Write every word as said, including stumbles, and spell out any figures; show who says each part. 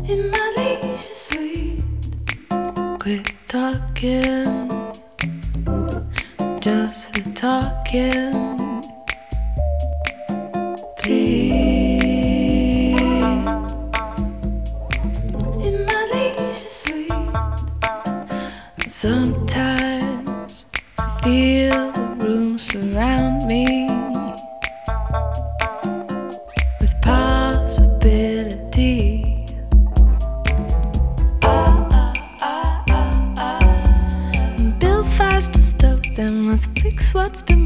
Speaker 1: in my leisure suite. Quit talking, just for talking. Please, in my leisure suite. Sometimes I feel the room surround me with possibility. Build fires to stoke them, let's fix what's been